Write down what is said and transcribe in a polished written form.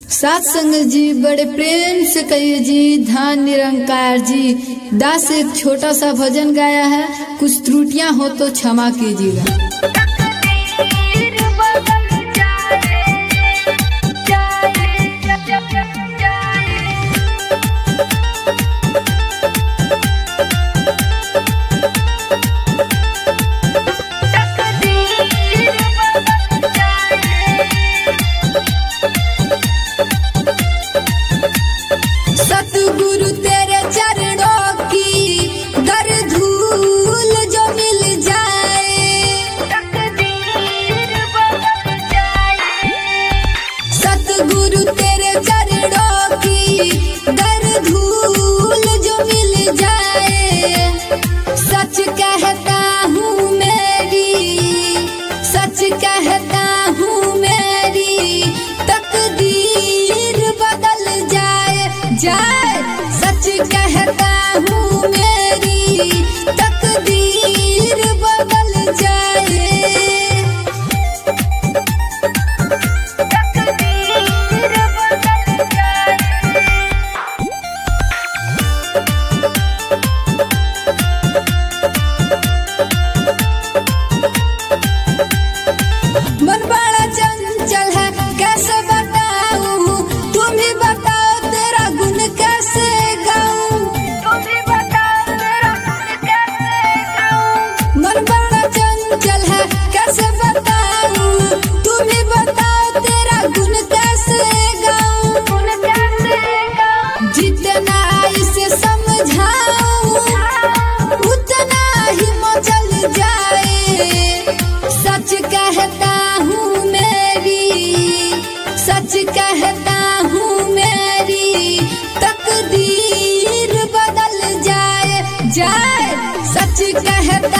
साथ संगत जी बड़े प्रेम से कहिए जी, धान निरंकार जी। दास एक छोटा सा भजन गाया है, कुछ त्रुटियां हो तो क्षमा कीजिएगा। सतगुरु तेरे चरणों की दर धूल जो मिल जाए, सतगुरु तेरे चरणों की दर धूल जो मिल जाए। सच कहता हूँ मेरी, सच कहता हूँ मेरी तकदीर बदल जाए। सच कहता हूँ मेरी तकदीर बदल जाए। मन बड़ा चंचल है कैसे बताऊं, तुम ही बताओ तेरा गुण कैसे गाऊं, तुम ही बताओ तेरा गुण कैसे गाऊं। मन बड़ा चंचल है कैसे बताऊं, तुम ही बताओ तेरा गुण कैसे गाऊं, गुण कैसे गाऊं। जितना इसे समझाऊं उतना ही मचल जाए। सच कहता हूँ मेरी, सच कहता हूँ मेरी तकदीर बदल जाए। सच कहता